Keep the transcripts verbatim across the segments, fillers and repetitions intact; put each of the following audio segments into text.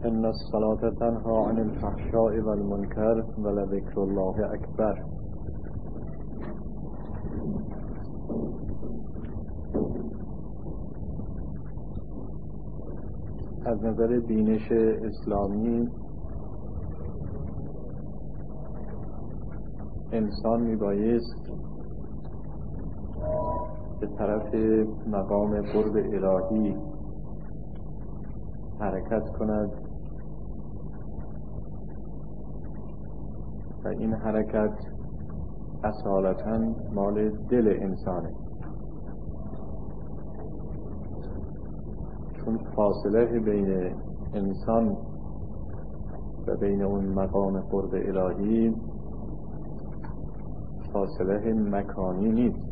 ان الصلاة تنهى عن الفحشاء والمنکر ولذکر الله اکبر. از نظر بینش اسلامی انسان میبایست به طرف مقام قرب الهی حرکت کند و این حرکت اصالتاً مال دل انسانه، چون فاصله بین انسان و بین اون مقام قرب الهی فاصله مکانی نیست.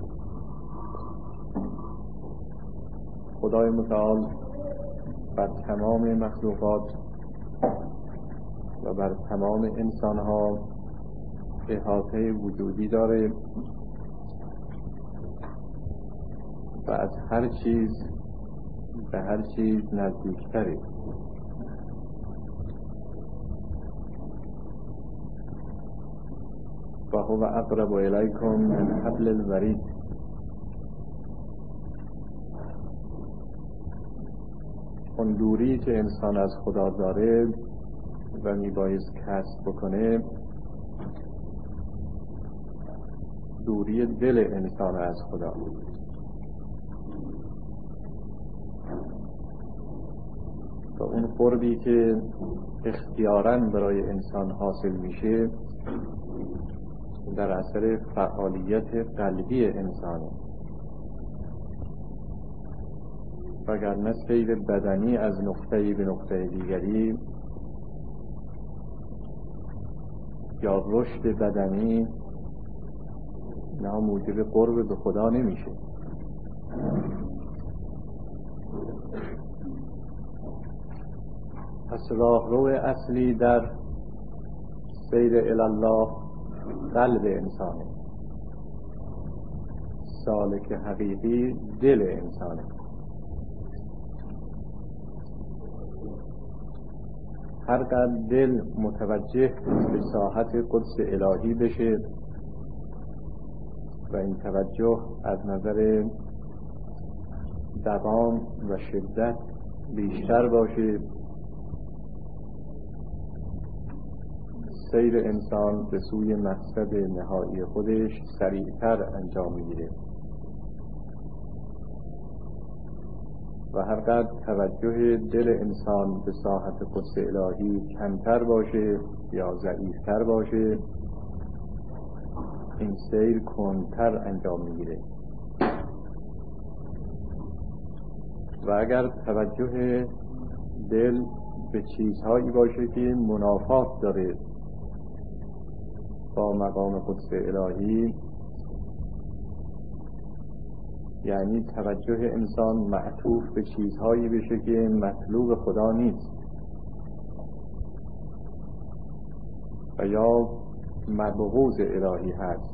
خدای متعال بر تمام مخلوقات و بر تمام انسانها احاطه وجودی داره و از هر چیز به هر چیز نزدیکتره. و هو اقرب الیکم من حبل الورید. اون دوری که انسان از خدا داره و میبایست کسب بکنه دوری دل انسان از خدا. و اون قربی که اختیاراً برای انسان حاصل میشه در اثر فعالیت قلبی انسانه، وگرنه سیر بدنی از نقطه‌ای به نقطه دیگری یا رشد بدنی نه موجب قرب به خدا نمیشه. پس راهرو اصلی در سیر الی قلب انسانه، سالک حقیقی دل انسانه. هر قدر دل متوجه به ساحت قدس الهی بشه و این توجه از نظر دوام و شدت بیشتر باشه، سیر انسان به سوی مقصد نهایی خودش سریعتر انجام میگیره و هر قدر توجه دل انسان به ساحت قدس الهی کمتر باشه یا ضعیفتر باشه این سیر کندتر انجام میگیره. و اگر توجه دل به چیزهایی باشه که منافات داره با مقام قدس الهی، یعنی توجه انسان معطوف به چیزهایی بشه که مطلوب خدا نیست و یا مبغوض الهی هست،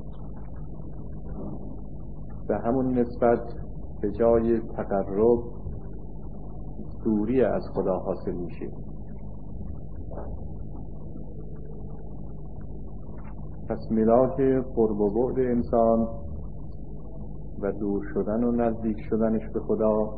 به همون نسبت به جای تقرب دوری از خدا حاصل میشه. پس ملاک قرب و بعد انسان و دور شدن و نزدیک شدنش به خدا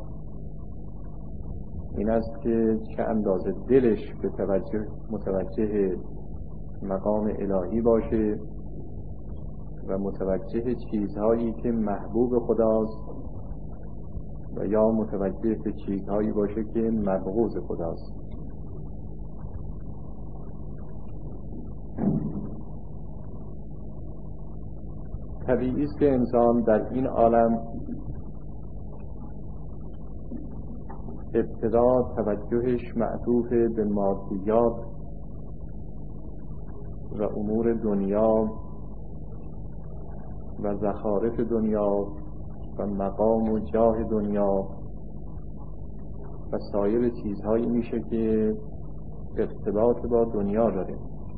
این است که چه اندازه دلش به توجه متوجه مقام الهی باشه و متوجه چیزهایی که محبوب خداست و یا متوجه به چیزهایی باشه که مبغوض خداست. طبیعی است که انسان در این عالم ابتدا توجهش معطوف به مادیات و امور دنیا و زخارف دنیا و مقام و جاه دنیا و سایر چیزهایی میشه که ارتباط با دنیا داره.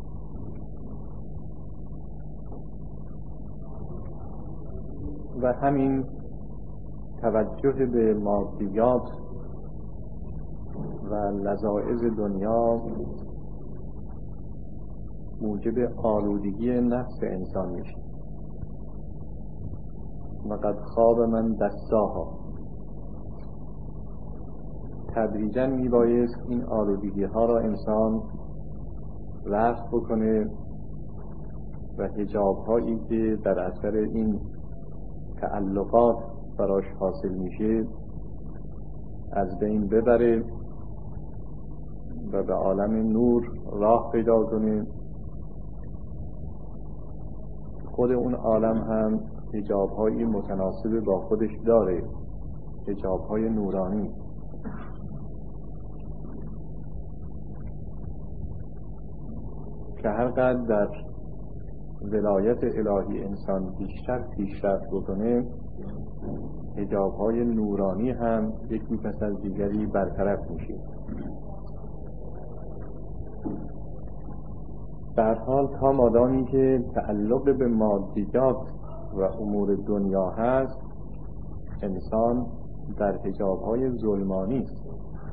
و همین توجه به مادیات و لذائذ دنیا موجب آلودگی نفس انسان میشه. و قد خواب من دساها. تدریجاً میبایست این آلودگی ها را انسان رفع بکنه و حجاب هایی که در اثر این تعلقات براش حاصل میشه از بین ببره و به عالم نور راه پیدا کنه. خود اون عالم هم حجاب هایی متناسب با خودش داره، حجاب های نورانی. که هر قدر در ولایت الهی انسان بیشتر پیشرفت بکنه، حجاب های نورانی هم یکی پس از دیگری برطرف میشه. در حال تا مادامی که تعلق به مادیات و امور دنیا هست، انسان در حجاب های ظلمانی است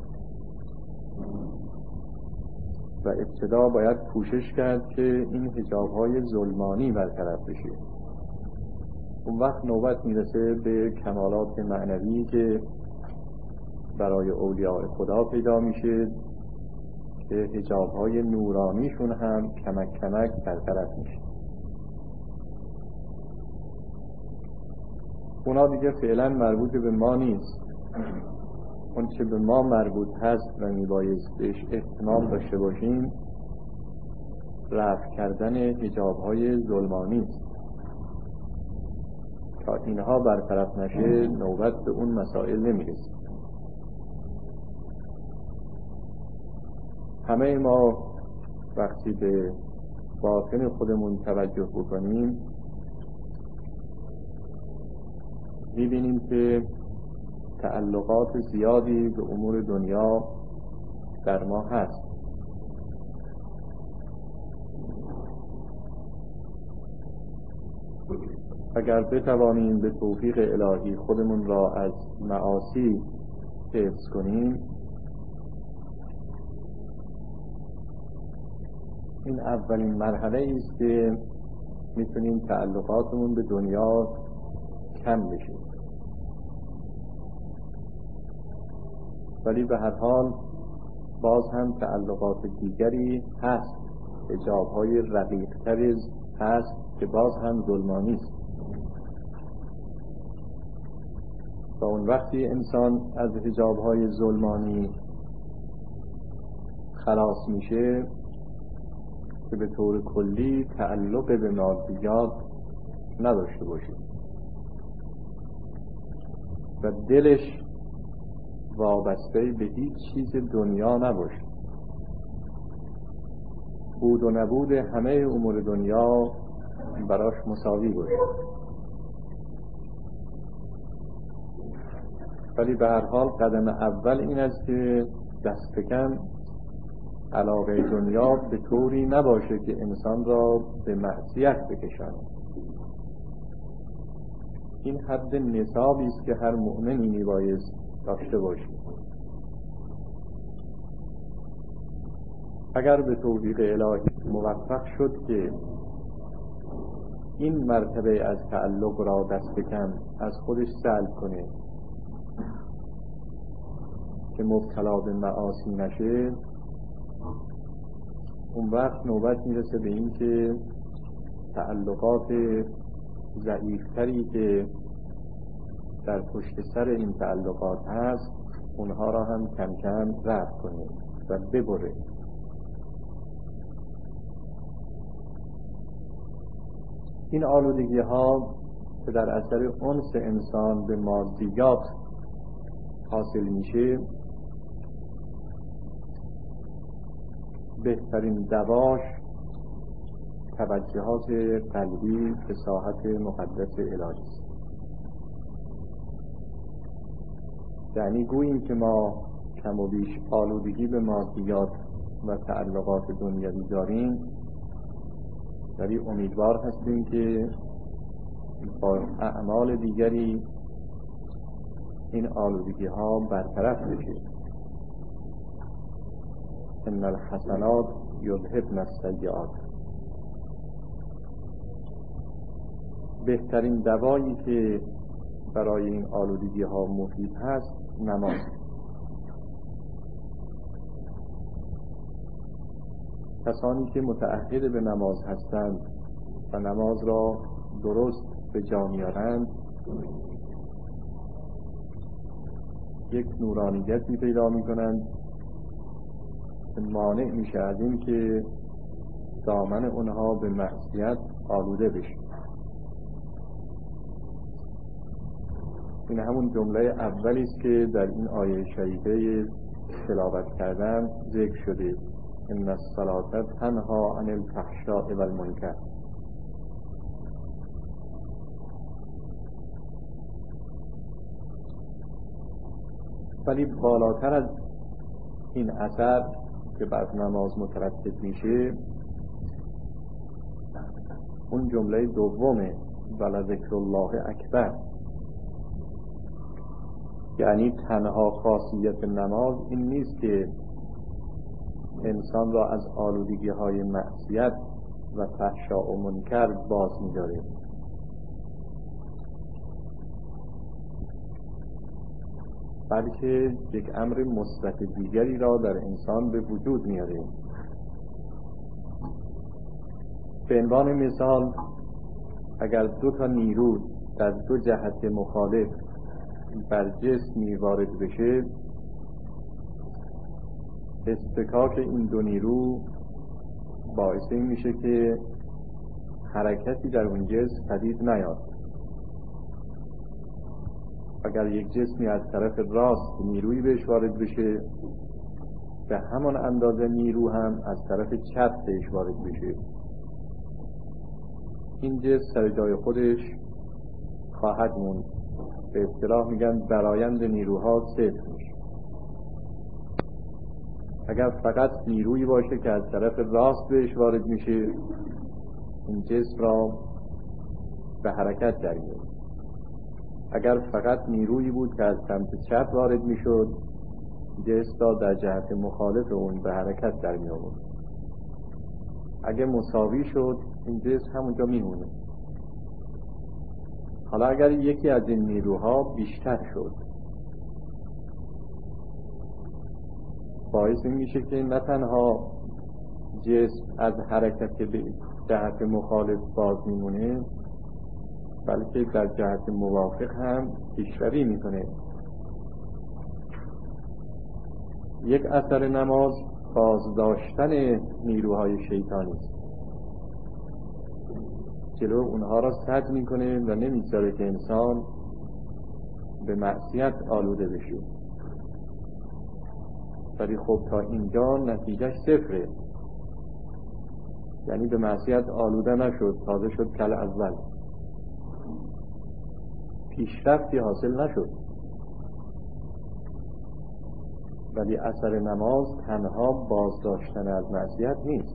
و ابتدا باید کوشش کرد که این حجاب های ظلمانی برطرف بشه. اون وقت نوبت میرسه به کمالات معنوی که برای اولیاء خدا پیدا میشه که حجاب های نورانیشون هم کمک کمک برطرف میشه. اونا دیگه فعلا مربوط به ما نیست. اون چه به ما مربوط هست و میبایست بهش اهتمام داشته باشیم رفع کردن حجاب های ظلمانی است. تا اینها برطرف نشه نوبت به اون مسائل نمیرسه. همه ما وقتی به باطن خودمون توجه بکنیم میبینیم که تعلقات زیادی به امور دنیا در ما هست. اگر بتوانیم به توفیق الهی خودمون را از معاصی حفظ کنیم، این اولین مرحله است که میتونیم تعلقاتمون به دنیا کم بشه. ولی به هر حال باز هم تعلقات دیگری هست، حجاب‌های رقیق‌تری هست که باز هم ظلمانی است. و اون وقتی انسان از حجاب‌های ظلمانی خلاص میشه که به طور کلی تعلق به مادیات نداشته باشه و دلش وابسته به هیچ چیز دنیا نباشه. بود و نبود همه امور دنیا براش مساوی باشه. ولی به هر حال قدم اول این است که دست کم علاقه دنیا به طوری نباشه که انسان را به معصیت بکشاند. این حد نصابی است که هر مؤمنی میبایست داشته باشه. اگر به توفیق الهی موفق شد که این مرتبه از تعلق را دست کم از خودش سلب کنه که مبتلا به معاصی نشه، اون وقت نوبت میرسه به این که تعلقات ضعیفتری که در پشت سر این تعلقات هست اونها را هم کم کم رفع کنه و ببره. این آلودگی ها که در اثر انس انسان به مادیات حاصل میشه، بهترین دواش توجهات قلبی به ساحت مقدس الهی است. یعنی گوییم که ما کم و بیش آلودگی به مادیات و تعلقات دنیوی داریم، ولی امیدوار هستیم که با اعمال دیگری این آلودگی ها برطرف بشه. ان الحسنات یذهبن السیئات. بهترین دوایی که برای این آلودگی ها مفید هست نماز. کسانی که متعهد به نماز هستند و نماز را درست به جا میارند یک نورانیتی پیدا میکنند که مانع میشه از این که دامن اونها به معصیت آلوده بشه. این همون جمله اولی است که در این آیه شریفه تلاوت کردم ذکر شده، ان الصلاة تنهی عن الفحشاء والمنکر. ولی بالاتر از این اثر که بر نماز مترتب میشه اون جمله دومه، ولذکر الله اکبر. یعنی تنها خاصیت نماز این نیست که انسان را از آلودگی های معصیت و فحشا و منکر باز می‌داره، بلکه یک امر مثبت دیگری را در انسان به وجود میاره. به عنوان مثال اگر دو تا نیرو در دو جهت مخالف بر جسمی وارد بشه، اصطکاک این دو نیرو باعث این میشه که حرکتی در اون جسم پدید نیاد. اگر یک جسمی از طرف راست نیروی بهش وارد بشه، به همان اندازه نیرو هم از طرف چپ بهش وارد بشه. این جسم سر جای خودش خواهد موند. به اصطلاح میگن برآیند نیروها صفر میشه. اگر فقط نیرویی باشه که از طرف راست بهش وارد میشه، این جسم را به حرکت در میاره. اگر فقط نیرویی بود که از سمت چپ وارد میشد، جسم را در جهت مخالف اون به حرکت در می آورد. اگه مساوی شد این جسم همونجا میمونه. حالا اگر یکی از این نیروها بیشتر شد، باعث این میشه که نه تنها جسم از حرکت به جهت مخالف باز میمونه، بلکه در جهت موافق هم پیشروی میکنه. یک اثر نماز بازداشتن نیروهای شیطانی است. جلو اونها را سد میکنه و نمیذاره که انسان به معصیت آلوده بشه. ولی خب تا اینجا نتیجهش صفره، یعنی به معصیت آلوده نشد، تازه شد کل اول، پیشرفتی حاصل نشد. ولی اثر نماز تنها بازداشتن از معصیت نیست،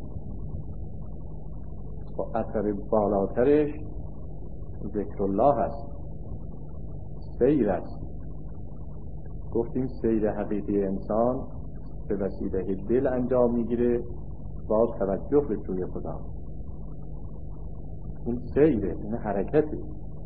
با اثر بالاترش ذکر الله است، سیر است. گفتیم سیر حقیقی انسان به وسیله دل انجام میگیره با توجه به سوی خدا. این سیره، این حرکته.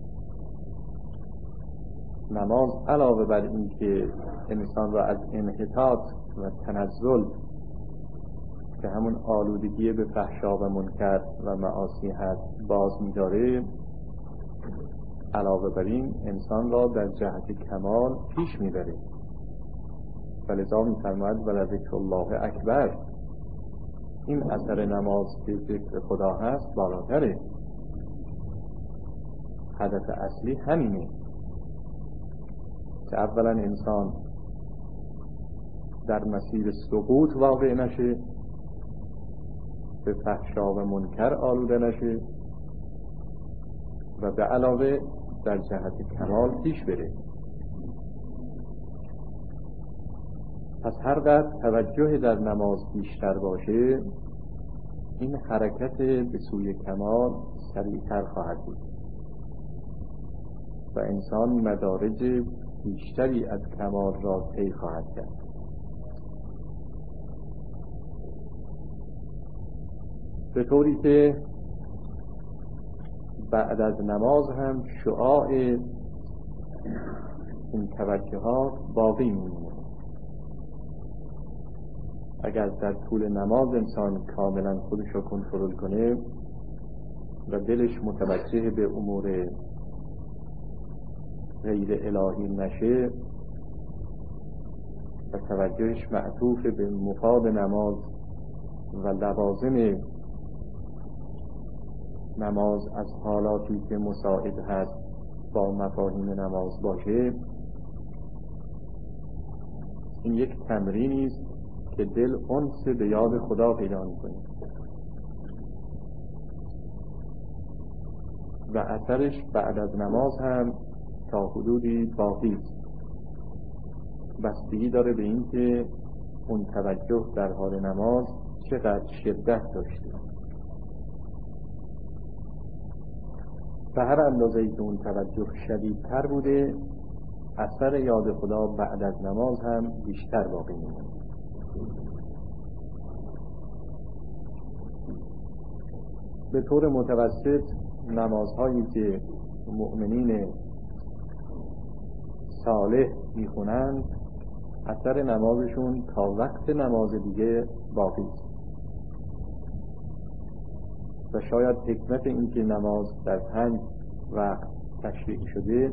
نماز علاوه بر این که انسان را از انحطاط و تنزل که همون آلودگی به فحشا و منکر و معاصی هست باز می‌داره، علاوه بر این انسان را در جهت کمال پیش می‌بره. ولذا می‌فرماید ولذکر الله اکبر. این اثر نماز که ذکر خدا هست بالاتره. هدف اصلی همینه که اولا انسان در مسیر سقوط واقع نشه، به فحشا و منکر آلوده نشه و به علاوه در جهت کمال پیش بره. پس هر قدر توجه در نماز بیشتر باشه، این حرکت به سوی کمال سریعتر خواهد بود و انسان مدارج بیشتری از کمال را طی خواهد کرد. به طوری که بعد از نماز هم شعاع این توجهات باقی میمونه. اگر در طول نماز انسان کاملا خودش رو کنترل کنه و دلش متوجه به امور غیر الهی نشه و توجهش معطوف به مفاد نماز و لوازم نماز از حالاتی که مساعد هست با مفاهیم نماز باشه، این یک تمرینی است که دل انس به یاد خدا پیدا می‌کنه و اثرش بعد از نماز هم تا حدودی باقی است. بستگی داره به این که اون توجه در حال نماز چقدر شدت داشته. به هر اندازه‌ای که اون توجه شدیدتر بوده، اثر یاد خدا بعد از نماز هم بیشتر باقی میمونه. به طور متوسط نمازهایی که مؤمنین صالح میخونند، اثر نمازشون تا وقت نماز دیگه باقی است. و شاید حکمت این که نماز در پنج وقت تشریع شده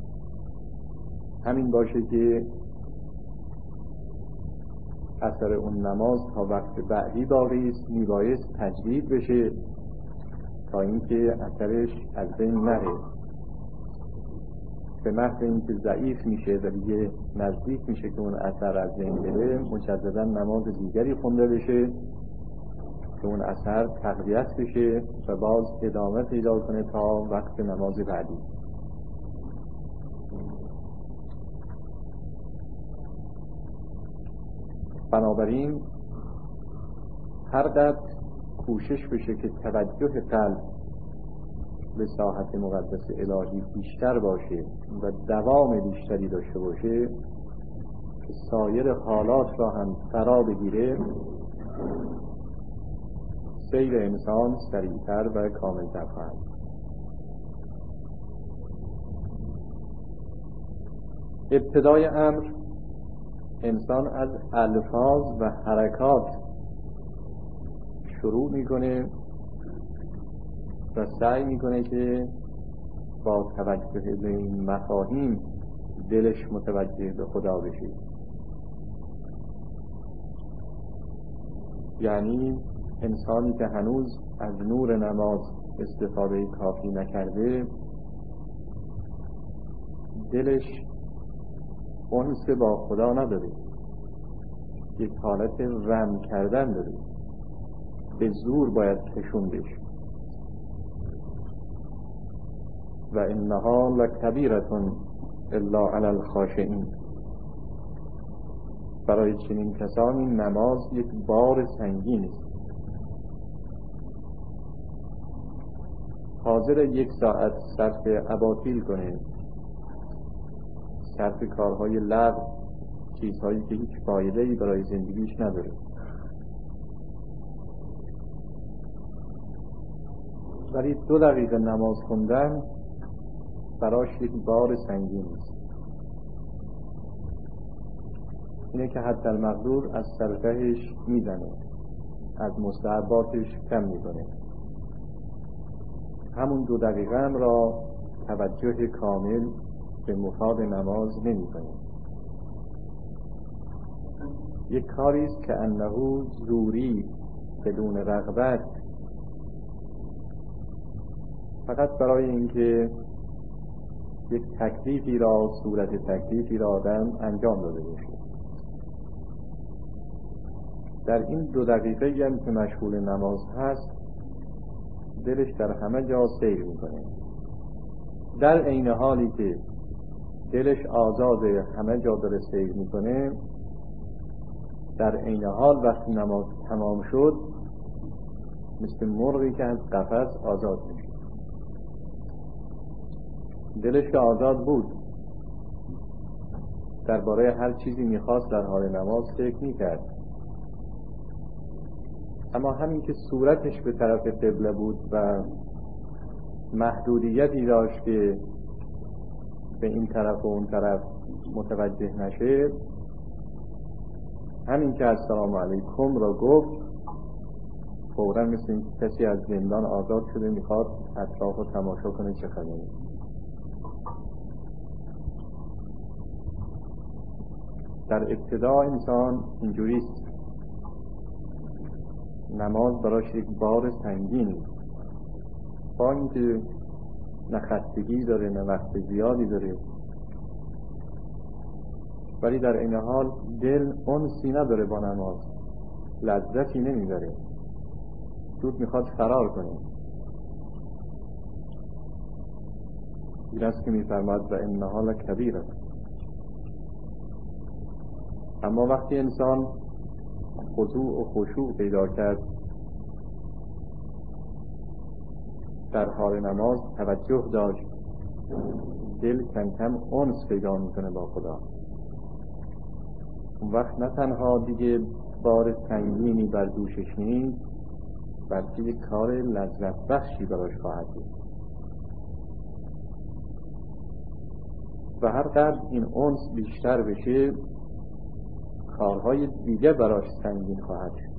همین باشه که اثر اون نماز تا وقت بعدی باقی است. میبایست تجدید بشه تا اینکه اثرش از بین نره. به محض اینکه ضعیف میشه و دیگه نزدیک میشه که اون اثر از بین بره، مجددا نماز دیگری خونده بشه که اون اثر تقویت بشه و باز ادامه پیدا کنه تا وقت نماز بعدی. بنابراین هر قدر کوشش بشه که توجه قلب به ساحت مقدس الهی بیشتر باشه و دوام بیشتری داشته باشه که سایر حالات را هم فرا بگیره، سیر انسان سریعتر و کاملتر خواهد. ابتدای امر انسان از الفاظ و حرکات شروع میکنه و سعی میکنه که با توجه به این مفاهیم دلش متوجه به خدا بشه. یعنی انسانی که هنوز از نور نماز استفاده کافی نکرده، دلش انس با خدا نداره، یک حالت رم کردن داره، به زور باید کشون بشه. و انها لکبیرة الا علی الخاشعین. برای چنین کسانی نماز یک بار سنگین است. حاضر یک ساعت صرف اباطیل کنه، صرف کارهای لغو، چیزهایی که هیچ فایده‌ای برای زندگیش نداره. ولی دو دقیقه نماز خوندن براش یک بار سنگین است. اینه که حتی المقدور از سرتهش میزنه، از مستحباتش کم میکنه. همون دو دقیقه هم را توجه کامل به مفاد نماز نمی کنه. یک کاری است که انه زوری بدون رغبت، فقط برای اینکه یک تکلیفی را، صورت تکلیفی را آدم انجام داده باشه. در این دو دقیقه هم که مشغول نماز هست، دلش در همه جا سیر میکنه. در عین حالی که دلش آزاد همه جا داره سیر میکنه، در عین حال وقتی نماز تمام شد مثل مرغی که از قفس آزاد میشه. دلش که آزاد بود، درباره هر چیزی میخواست در حال نماز فکر میکرد. اما همین که صورتش به طرف قبله بود و محدودیتی داشت که به این طرف و اون طرف متوجه نشه، همین که السلام علیکم را گفت فوراً مثل این کسی از زندان آزاد شده میخواد اطراف رو تماشا کنه چه خبره. در ابتدا انسان اینجوریست، نماز براش یک بار سنگینی، با اینکه نه خستگی داره نه وقت زیادی داره، ولی در این حال دل انسی نداره با نماز، لذتی نمیبره، زود میخواد فرار کنه. این است که میفرماد و انها لکبیره. اما وقتی انسان خضوع و خشوع پیدا کرد در حال نماز، توجه داشت، دل کم کم انس پیدا میکنه با خدا. اون وقت نه تنها دیگه بار سنگینی بر دوشش نیست، بلکه یک کار لذت بخشی براش خواهد بود و هر قدر این انس بیشتر بشه کارهای دیگه براش سنگین خواهد شد،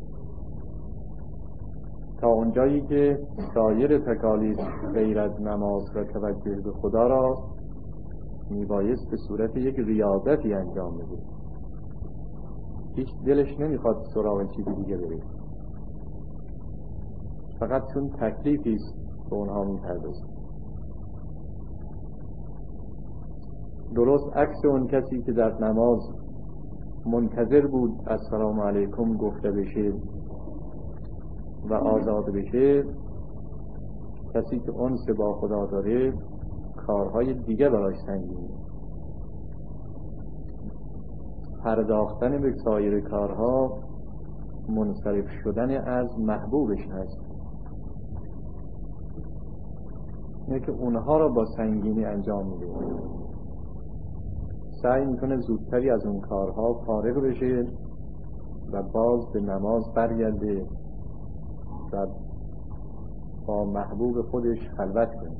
تا اونجایی که سایر تکالیف غیر از نماز و توجه به خدا را میبایست به صورت یک ریاضتی انجام بده. هیچ دلش نمیخواد سراغ چیزی دیگه بره، فقط چون تکلیفی است به اونها میپردازه. درست عکس اون کسی که در نماز منتظر بود السلام علیکم گفته بشه و آزاد بشه، کسی که انس با خدا داره کارهای دیگه براش سنگینه، پرداختن به سایر کارها منصرف شدن از محبوبش هست، اینه که اونها را با سنگینی انجام میده، سعی میکنه زودتری از اون کارها فارغ بشه و باز به نماز برگرده و با محبوب خودش خلوت کنه.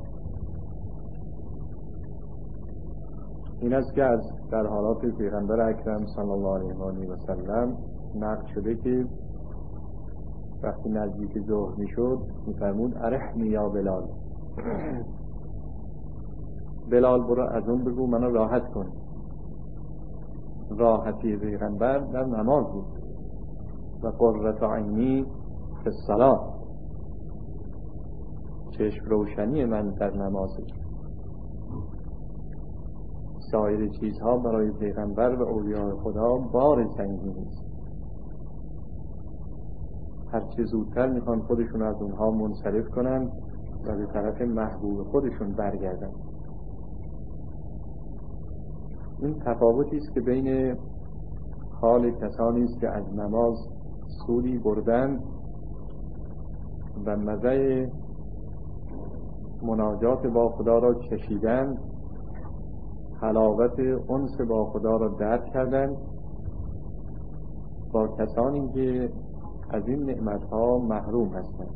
این است که از در حالات پیغمبر اکرم صلی الله علیه و سلم نقل شده که وقتی نزدیک ظهر میشد میفرمود ارحنی یا بلال، بلال برو از اون بگو منو راحت کن. راحتی پیغمبر در نماز بود و قرة عینی فی الصلاة، چشم روشنی من در نمازه. سایر چیزها برای پیغمبر و اولیاء خدا بار سنگینی است، هرچه زودتر میخوان خودشون از اونها منصرف کنن و به طرف محبوب خودشون برگردن. این تفاوتی است که بین حال کسانی است که از نماز سودی بردن و مزه مناجات با خدا را چشیدن، حلاوت انس با خدا را درک کردن، با کسانی که از این نعمتها محروم هستند.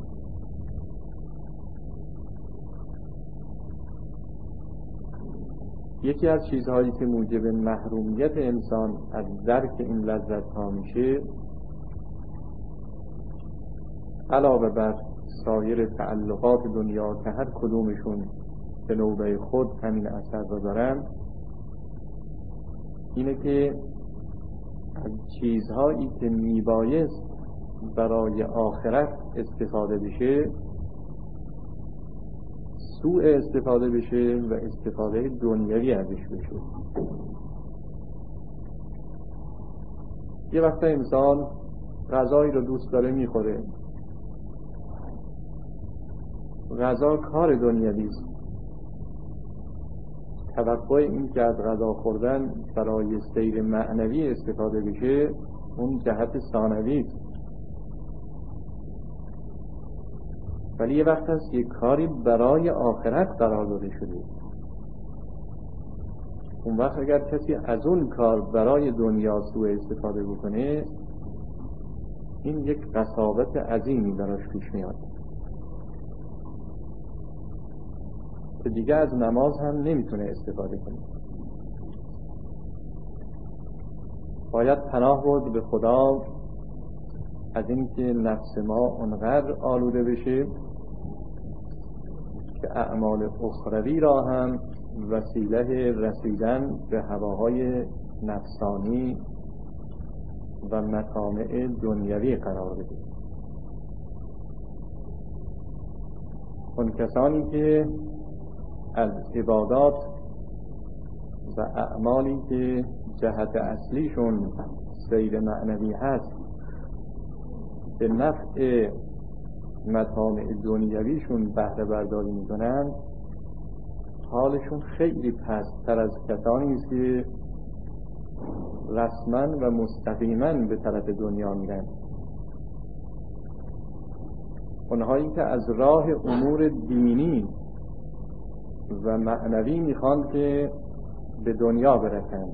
یکی از چیزهایی که موجب محرومیت انسان از درک این لذت ها میشه، علاوه بر سایر تعلقات دنیا که هر کدومشون به نوبه خود همین اثر را دارن، اینه که از چیزهایی که میبایست برای آخرت استفاده بشه سوء استفاده بشه و استفاده دنیوی ازش بشه. یه وقت انسان غذایی رو دوست داره میخوره، غذا کار دنیوی است، توقع این که از غذا خوردن برای سیر معنوی استفاده بشه اون جهت ثانوی است. ولی یه وقت هست یک کاری برای آخرت قرار داده شده، اون وقت اگر کسی از اون کار برای دنیا سوء استفاده بکنه این یک قساوت عظیمی براش پیش میاد که دیگه از نماز هم نمیتونه استفاده کنه. باید پناه برد به خدا از اینکه نفس ما اونقدر آلوده بشه که اعمال اخروی را هم وسیله رسیدن به هواهای نفسانی و مطامع دنیوی قرار بده. اون کسانی که از عبادات و اعمالی که جهت اصلیشون سیر معنوی هست به نفع مطامع دنیویشون بهره برداری میکنن، حالشون خیلی پست‌تر از کسانی است که رسما و مستقیما به طرف دنیا میرن. اونهایی که از راه امور دینی و معنوی میخوان که به دنیا برسن،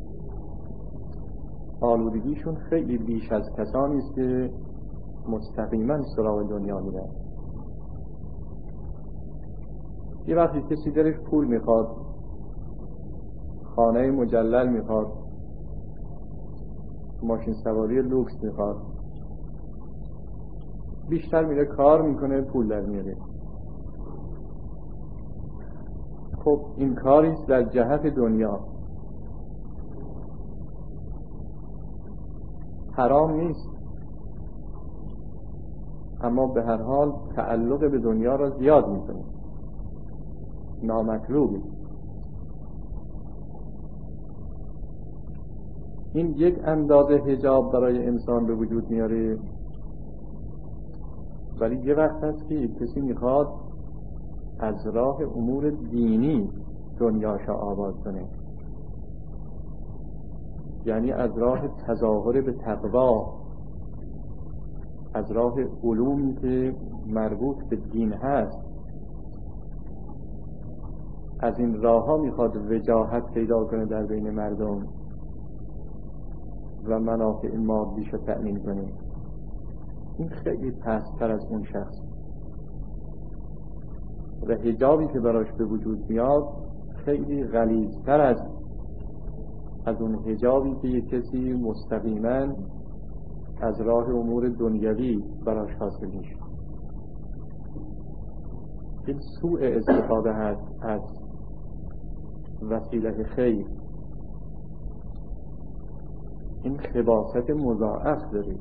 آلودگیشون خیلی بیش از کسانی است که مستقیما سراغ دنیا میرن. یه وقتی کسی دلش پول میخواد، خانه مجلل میخواد، ماشین سواری لوکس میخواد، بیشتر میره کار میکنه، پول در میاره. خب این کاریست در جهت دنیا، حرام نیست، اما به هر حال تعلق به دنیا را زیاد میکنه، نامطلوبی. این یک اندازه حجاب برای انسان به وجود میاره، ولی یه وقت هست که کسی میخواد از راه امور دینی دنیاشا آباد کنه، یعنی از راه تظاهر به تقوا، از راه علومی که مربوط به دین هست، از این راه ها میخواد وجاهت پیدا کنه در بین مردم و منافع مادیشو تأمین کنه. این خیلی پست‌تر از اون شخص و حجابی که براش به وجود میاد خیلی غلیظتر از از اون حجابی که یک کسی مستقیما از راه امور دنیوی براش حاصل میشه. این سوء استفاده هست از وسیله خیر. این خباثت مضاعف داره،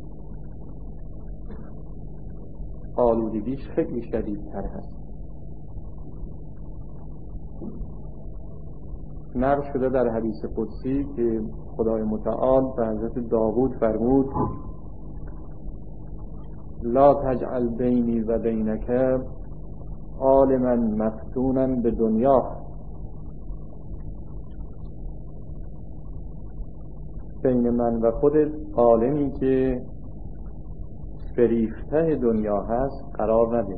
آلودگیش خیلی شدیدتر هست. نقل شده در حدیث قدسی که خدای متعال به حضرت داوود فرمود: لا تجعل بینی و بینک عالما مفتونا به دنیا. بین من و خودت عالمی که فریفته دنیا هست قرار نده.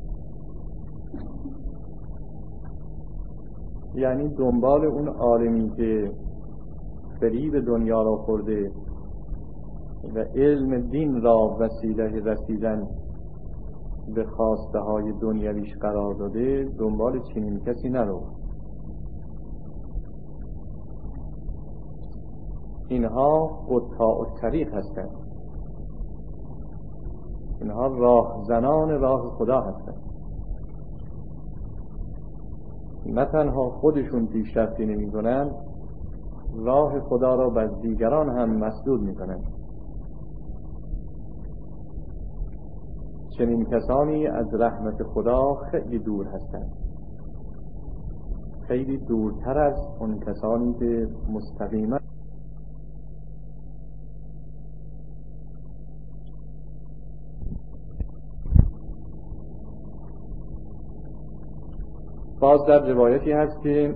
یعنی دنبال اون عالمی که فریب دنیا را خورده و علم دین را وسیله رسیدن به خواسته های دنیویش قرار داده، دنبال چنین کسی نرو. اینها قطاع الطریق هستند، اینها راه زنان راه خدا هستند. نه تنها خودشون پیشرفتی نمی کنند، راه خدا را بر دیگران هم مسدود می کنند. چنین کسانی از رحمت خدا خیلی دور هستند، خیلی دورتر از اون کسانی که مستقیما باز در روایتی هست که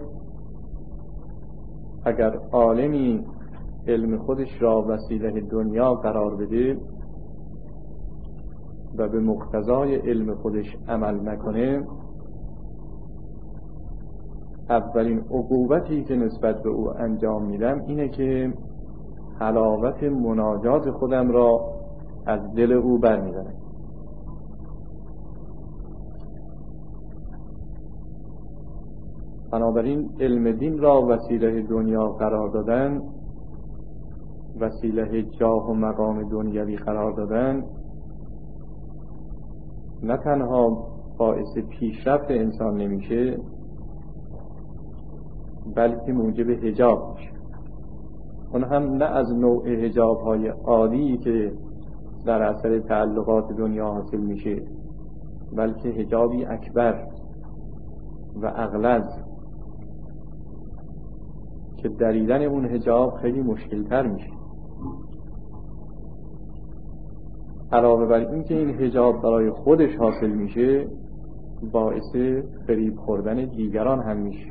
اگر عالمی علم خودش را وسیله دنیا قرار بده و به مقتضای علم خودش عمل نکنه، اولین عقوبتی که نسبت به او انجام میدم اینه که حلاوت مناجات خودم را از دل او برمی‌دارد. بنابراین علم دین را وسیله دنیا قرار دادن، وسیله جاه و مقام دنیوی قرار دادن، نه تنها باعث پیشرفت انسان نمیشه، بلکه موجب حجاب میشه. اون هم نه از نوع حجاب‌های عادی که در اثر تعلقات دنیا حاصل میشه، بلکه حجابی اکبر و اغلظ که دریدن اون حجاب خیلی مشکل‌تر میشه. علاوه بر این که این حجاب برای خودش حاصل میشه، باعث فریب خوردن دیگران هم میشه،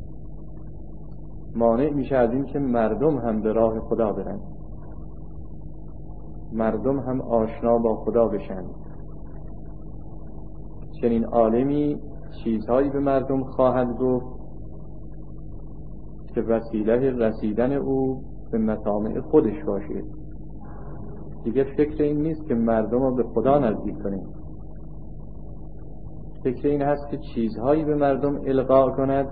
مانع میشه از این که مردم هم به راه خدا برن، مردم هم آشنا با خدا بشن. چنین عالمی چیزهایی به مردم خواهد گفت که وسیله رسیدن او به مطامع خودش باشه. دیگه فکر این نیست که مردم رو به خدا نزدیک کنه، فکر این هست که چیزهایی به مردم القا کند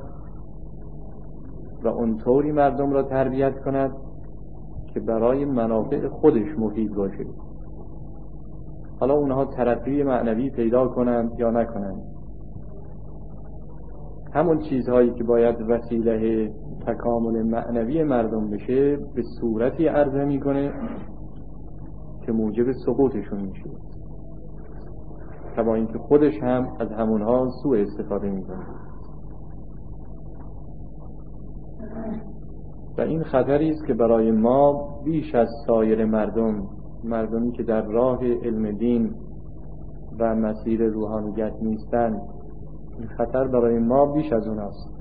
و اونطوری مردم را تربیت کند که برای منافع خودش مفید باشه. حالا اونها ترقی معنوی پیدا کنند یا نکنند، همون چیزهایی که باید وسیله تکامل معنوی مردم بشه به صورتی عرضه میکنه که موجب سقوطشون میشه، تا با اینکه خودش هم از همونها سوء استفاده میکنه. و این خطری است که برای ما بیش از سایر مردم، مردمی که در راه علم دین و مسیر روحانیت نیستند، این خطر برای ما بیش از اوناست.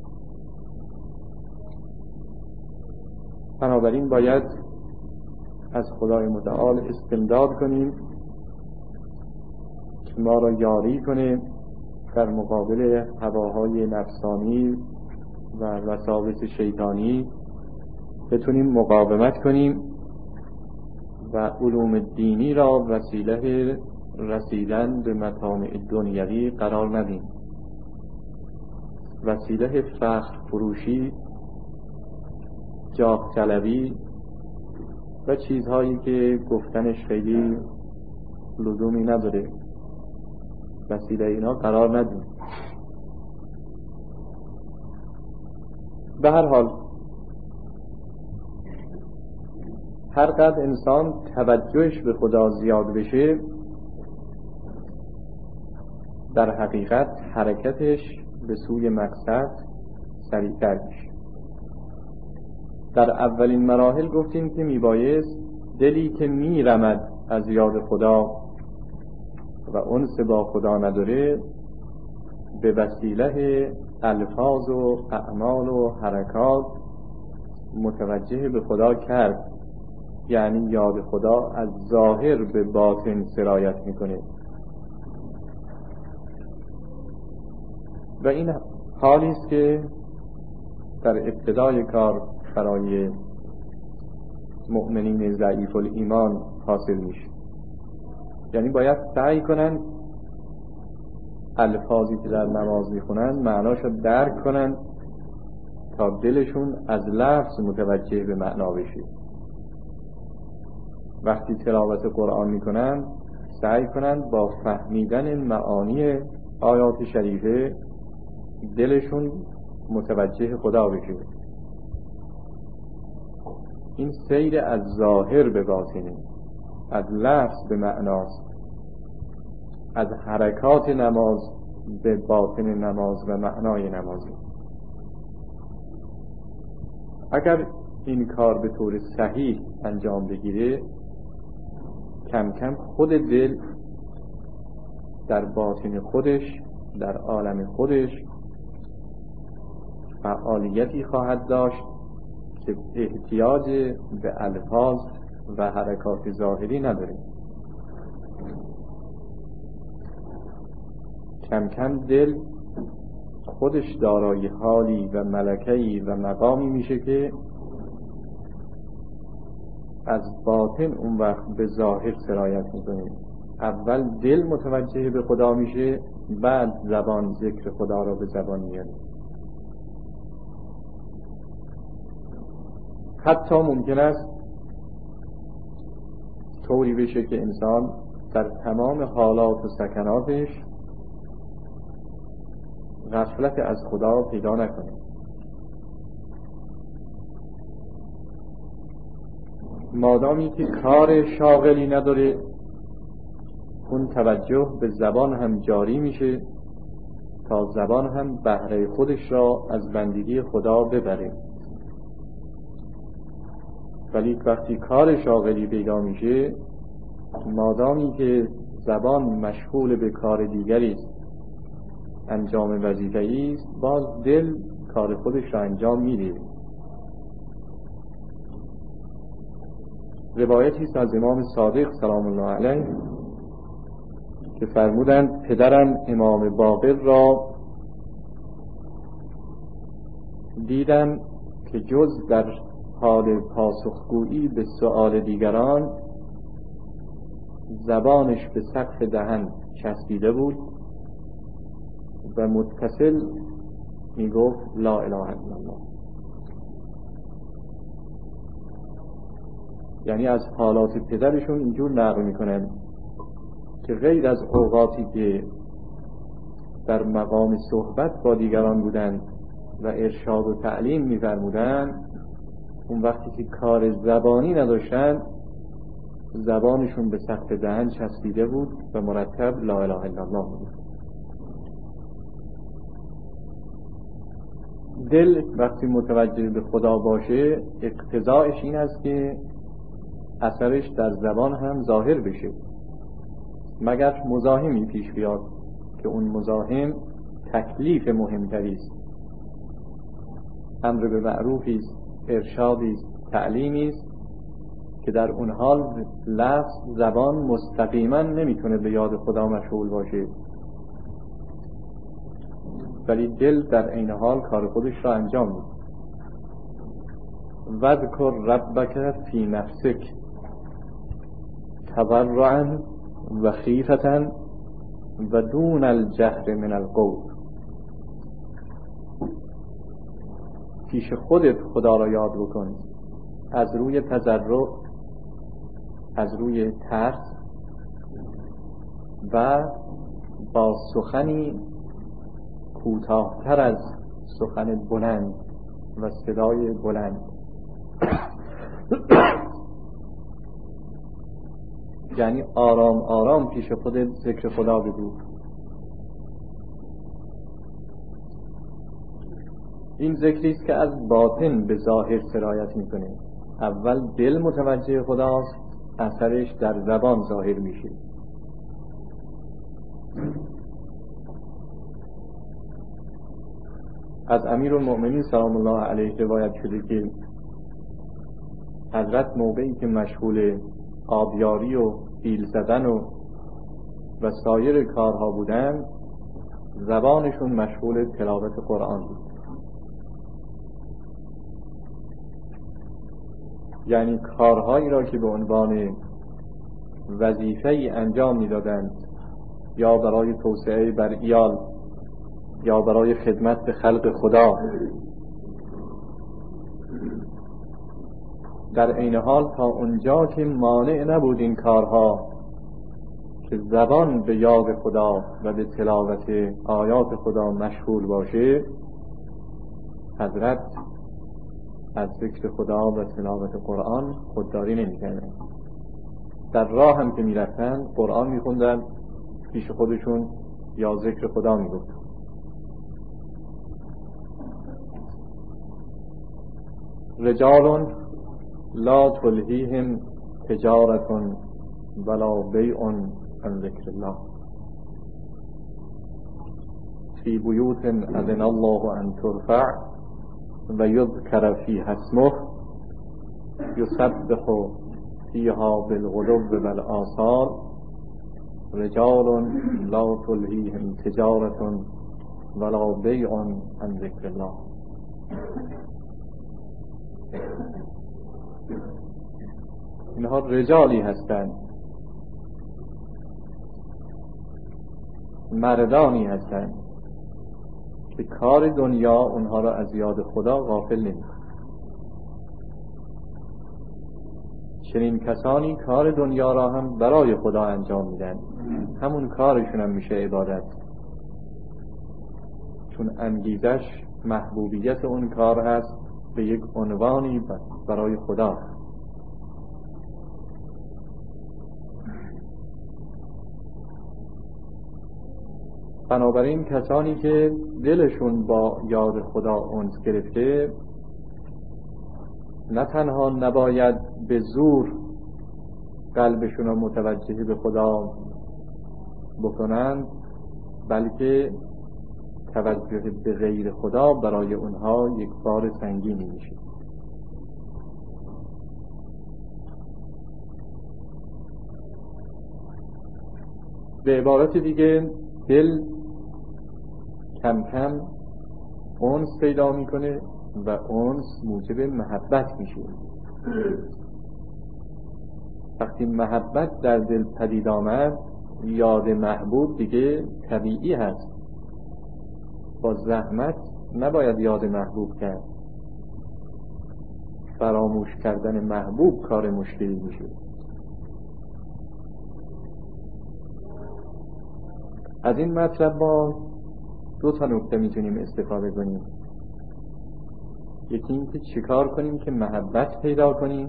بنابراین باید از خدای متعال استمداد کنیم که ما را یاری کنه در مقابل هواهای نفسانی و وساوس شیطانی، بتونیم مقاومت کنیم و علوم دینی را وسیله رسیدن به مطامع دنیوی قرار ندیم، وسیله فخر فروشی، جاه طلبی و چیزهایی که گفتنش خیلی لزومی نداره، وسیله اینا قرار ندیم. به هر حال هر قدر انسان توجهش به خدا زیاد بشه، در حقیقت حرکتش به سوی مقصد سریعتر میشه. در اولین مراحل گفتیم که میبایست دلی که میرمد از یاد خدا و انس با خدا نداره، به وسیله الفاظ و اعمال و حرکات متوجه به خدا کرد. یعنی یاد خدا از ظاهر به باطن سرایت میکنه و این حالی است که در ابتدای کار برای مؤمنین ضعیف الایمان حاصل میشه. یعنی باید سعی کنن الفاظی که در نماز میخونن معناشو درک کنن تا دلشون از لفظ متوجه به معنا بشه. وقتی تلاوت قرآن میکنن سعی کنن با فهمیدن معانی آیات شریفه دلشون متوجه خدا بشه. این سیر از ظاهر به باطنه، از لفظ به معناست، از حرکات نماز به باطن نماز و معنای نمازی. اگر این کار به طور صحیح انجام بگیره، کم کم خود دل در باطن خودش، در عالم خودش فعالیتی خواهد داشت که احتیاج به الفاظ و حرکات ظاهری نداره. کم کم دل خودش دارای حالی و ملکه‌ای و مقامی میشه که از باطن اون وقت به ظاهر سرایت میکنه. اول دل متوجه به خدا میشه، بعد زبان ذکر خدا را به زبان میاره. حتی ممکن است طوری بشه که انسان در تمام حالات و سکناتش غفلت از خدا پیدا نکنه. مادامی که کار شاغلی نداره، اون توجه به زبان هم جاری میشه تا زبان هم بهره خودش را از بندگی خدا ببره. ولی وقتی کار شاغلی پیدا میشه، مادامی که زبان مشغول به کار دیگری است، انجام وظیفه‌ای است، باز دل کار خودش را انجام میده. روایتی است از امام صادق سلام الله علیه که فرمودند پدرم امام باقر را دیدم که جز در حال پاسخگویی به سؤال دیگران زبانش به سقف دهن چسبیده بود و متصل می گفت لا اله الا الله. یعنی از حالات پدرشون اینجور نقل میکنن که غیر از اوقاتی که در مقام صحبت با دیگران بودند و ارشاد و تعلیم می‌فرمودند، اون وقتی که کار زبانی نداشتن زبانشون به سقف دهن چسبیده بود و مرتب لا اله الا الله بود. دل وقتی متوجه به خدا باشه اقتضاعش این است که اثرش در زبان هم ظاهر بشه، مگر مزاحمی پیش بیاد که اون مزاحم تکلیف مهمتری است، امر به معروفی است، ارشادی است، تعلیمی است که در اون حال لفظ زبان مستقیما نمیتونه به یاد خدا مشغول باشه، ولی دل در عین حال کار خودش را انجام میده. وذکر ربک فی نفسک تضرعا و خیفة و دون الجهر من القول. پیش خودت خدا را یاد بکن از روی تضرع، از روی ترس و با سخنی کوتاه‌تر از سخن بلند و صدای بلند. یعنی آرام آرام پیش خودت ذکر خدا بگو. این ذکری است که از باطن به ظاهر سرایت میکنه. اول دل متوجه خداست، اثرش در زبان ظاهر میشه. از امیرالمؤمنین سلام الله علیه روایت شده که حضرت موقعی که مشغول آبیاری و بیل زدن و و سایر کارها بودن، زبانشون مشغول تلاوت قرآن بود. یعنی کارهایی را که به عنوان وظیفه‌ای انجام می‌دادند، یا برای توسعه بر عیال یا برای خدمت به خلق خدا، در عین حال تا اونجا که مانع نبود این کارها که زبان به یاد خدا و به تلاوت آیات خدا مشغول باشه، حضرت از ذکر خدا و تلاوت قرآن خودداری نمی‌کردند. در راه هم که می‌رفتن قرآن می‌خوندن پیش خودشون یا ذکر خدا می‌گفتن. رجال لا تلهیهم تجارت ولا بیع عن ذکر الله فی بیوت اذن الله ان ترفع و یذکر فیها اسمه یسبح فیها بالغدو والآصال رجال لا تلهیهم تجارت ولا بیع عن ذکر الله. اینها رجالی هستند، مردانی هستند که کار دنیا اونها را از یاد خدا غافل نمی‌کند. چنین کسانی کار دنیا را هم برای خدا انجام میدن، همون کارشون هم میشه عبادت، چون انگیزش محبوبیت اون کار هست به یک عنوانی برای خدا. بنابراین کسانی که دلشون با یاد خدا انس گرفته نه تنها نباید به زور قلبشون رو متوجه به خدا بکنند، بلکه توجه به غیر خدا برای اونها یک بار سنگینی میشه. به عبارت دیگه دل کم کم انس پیدا میکنه و انس موجب محبت میشه. وقتی محبت در دل پدید آمد، یاد محبوب دیگه طبیعی هست. با زحمت نباید یاد محبوب کرد. فراموش کردن محبوب کار مشکلی میشه. از این مطلب ما دو تا نکته میتونیم استفاده کنیم. یکی این که چیکار کنیم که محبت پیدا کنیم،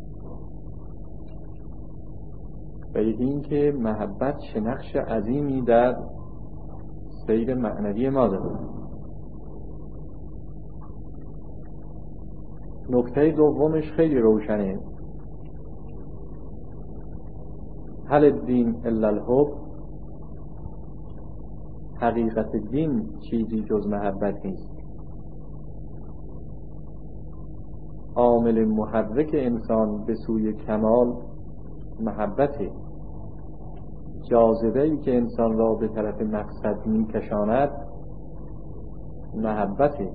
و یکی این که محبت چه نقش عظیمی در سیر معنوی ما داره. نکته دومش خیلی روشنه. هل الدین الا الحب، حقیقت دین چیزی جز محبت نیست. عامل محرک انسان به سوی کمال محبته. جاذبه‌ای که انسان را به طرف مقصد می‌کشاند محبته.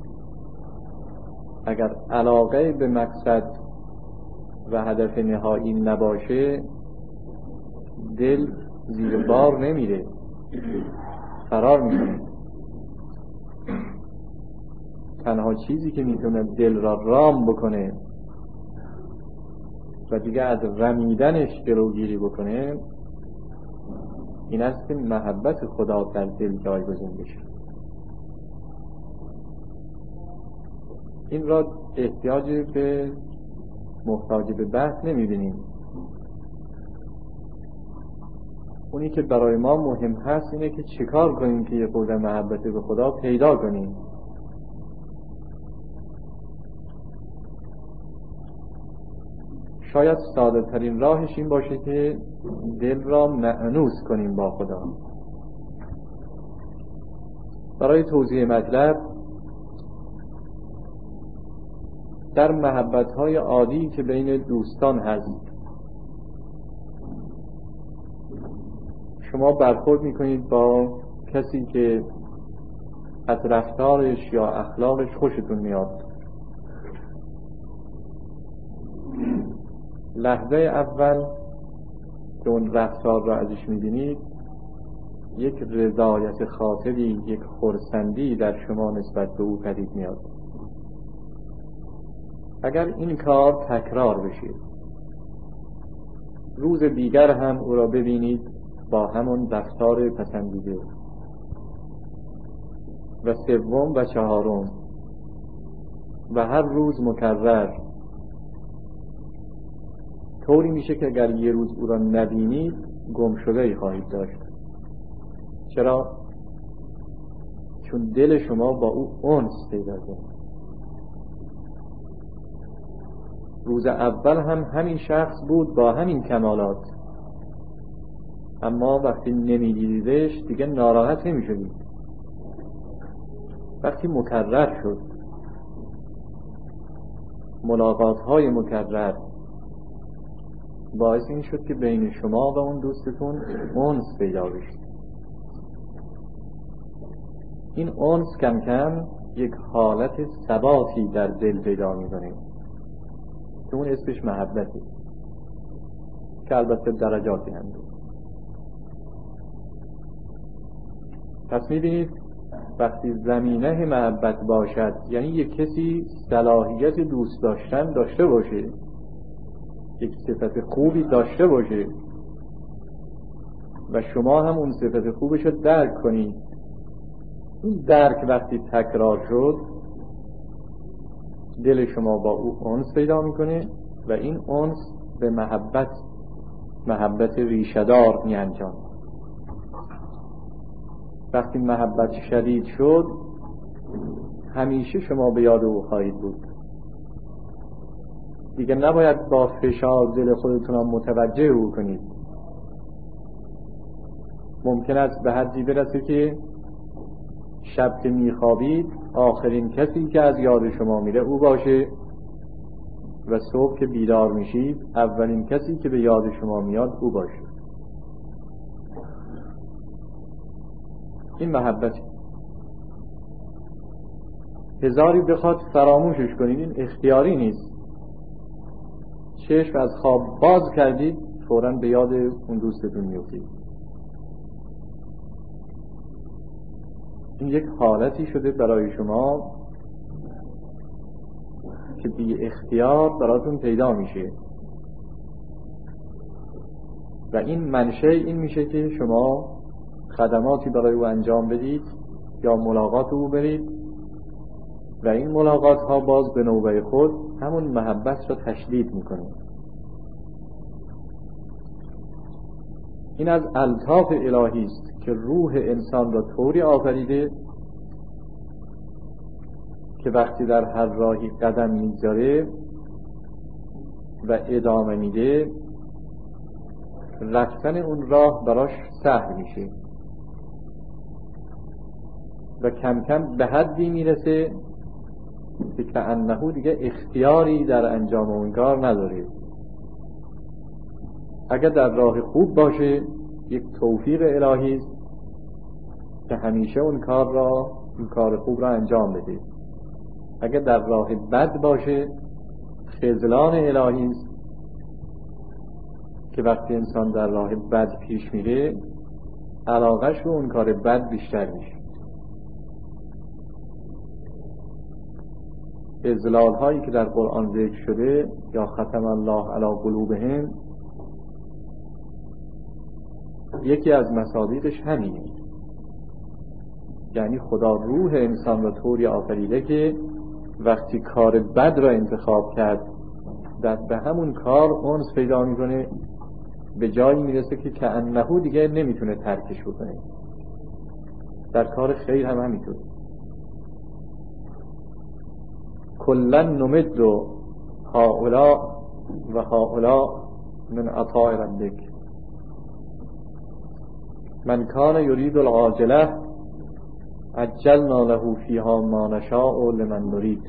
اگر علاقه به مقصد و هدف نهایی نباشه، دل زیر بار نمیره، فرار میکنه. تنها چیزی که میتونه دل را رام بکنه و دیگه از رمیدنش جلوگیری بکنه این است که محبت خدا در دل جایگزین بشه. این را احتیاج به محتاج به بحث نمیبینیم. اونی که برای ما مهم هست اینه که چیکار کنیم که یه خورده محبت به خدا پیدا کنیم. شاید ساده ترین راهش این باشه که دل را مأنوس کنیم با خدا. برای توضیح مطلب، در محبت‌های عادی که بین دوستان هست، شما برخورد میکنید با کسی که از رفتارش یا اخلاقش خوشتون میاد. لحظه اول که اون رفتار را ازش میبینید، یک رضایت خاطری، یک خرسندی در شما نسبت به او پدید میاد. اگر این کار تکرار بشه، روز دیگر هم او را ببینید با همون رفتار پسندیده، و سوم و چهارم و هر روز مکرر، طوری میشه که اگر یه روز او را نبینید گم شده ای خواهید داشت. چرا؟ چون دل شما با او انس پیدا کرد. روز اول هم همین شخص بود با همین کمالات، اما وقتی نمیدیدیدش دیگه ناراحت نمیشدید. وقتی مکرر شد، ملاقات های مکرر باعث این شد که بین شما و اون دوستتون انس پیدا بشه. این انس کم کم یک حالت ثباتی در دل پیدا می‌کنه که اون اسمش محبته. که البته درجاتی هم داره. پس می‌بینید وقتی زمینه محبت باشد، یعنی یک کسی صلاحیت دوست داشتن داشته باشه، یک صفت خوبی داشته باشه و شما هم اون صفت خوبش رو درک کنید، این درک وقتی تکرار شد دل شما با او انس پیدا میکنه و این انس به محبت محبت ریشه‌دار می انجام. وقتی محبت شدید شد همیشه شما به یاد او خواهید بود، دیگه نباید با فشار دل خودتون هم متوجه او کنید. ممکن است به حدی برسه که شب که میخوابید آخرین کسی که از یاد شما میره او باشه و صبح که بیدار میشید اولین کسی که به یاد شما میاد او باشه. این محبت هزاری بخواد فراموشش کنید، این اختیاری نیست. چشم از خواب باز کردید فوراً به یاد اون دوستتون میفتید. این یک حالتی شده برای شما که بی اختیار براتون پیدا میشه و این منشأ این میشه که شما خدماتی برای او انجام بدید یا ملاقات او برید و این ملاقات ها باز به نوبه خود همون محبت را تشدید میکنه. این از الطاف الهی است که روح انسان را طوری آفریده که وقتی در هر راهی قدم میگذاره و ادامه میده رفتن اون راه براش سهل میشه و کم کم به حدی میرسه که کأنه دیگه اختیاری در انجام اون کار نداره. اگر در راه خوب باشه یک توفیق الهی است که همیشه اون کار را اون کار خوب را انجام بده. اگر در راه بد باشه خذلان الهی است که وقتی انسان در راه بد پیش میره علاقش به اون کار بد بیشتر میشه. اذلال هایی که در قرآن ذکر شده یا ختم الله علی قلوبهم یکی از مصادیقش همینه، یعنی خدا روح انسان را طوری آفریده که وقتی کار بد را انتخاب کرد در به همون کار انس پیدا میکنه، به جایی میرسه که کأنه دیگه نمیتونه ترکش بکنه. در کار خیر هم همینطور. کلا نمد هؤلاء و هؤلاء من عطاء ربک من کان یرید العاجله عجلنا له فیها ما نشاء لمن نرید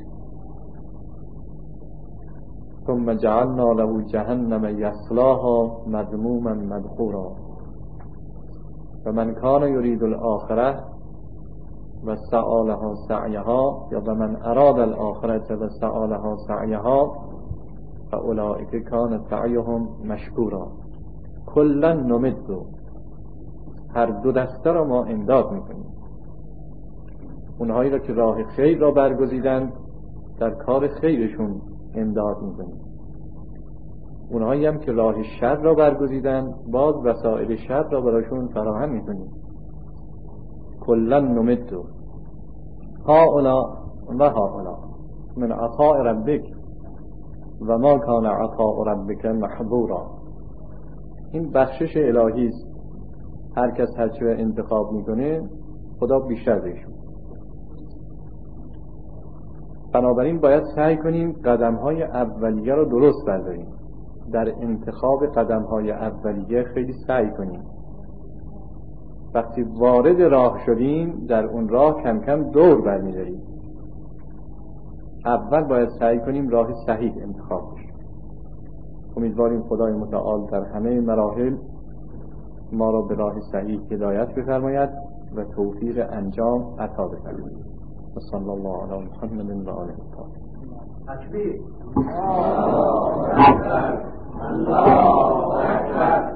ثم جعلنا له جهنم یصلاها مذموما مدحورا و من کان یرید الاخره و سعی لها سعیها یا و من اراد الاخره و سعی لها سعیها فاولئک کان سعیهم مشکورا. کلا نمد، هر دو دسته را ما امداد میکنیم. اونهایی را که راه خیر را برگزیدند در کار خیرشون امداد میکنیم، اونهایی هم که راه شر را برگزیدند باز وسایل شر را براشون فراهم میکنیم. کلا نمد هؤلاء و هؤلاء من عطاء ربک و ما کان عطاء ربک محظورا. این بخشش الهی است، هر کس هر چه انتخاب میکنه خدا بیشتر بهش. بنابراین باید سعی کنیم قدم‌های اولیه رو درست برداریم. در انتخاب قدم‌های اولیه خیلی سعی کنیم. وقتی وارد راه شدیم در اون راه کم کم دور برمی‌داریم. اول باید سعی کنیم راه صحیح انتخاب کنیم. امیدواریم خدای متعال در همه مراحل ما را به راه صحیح هدایت بفرماید و توفیق انجام عطا بفرماید. صلی الله علی محمد و آله الطاهرین. تکبیر. الله اکبر.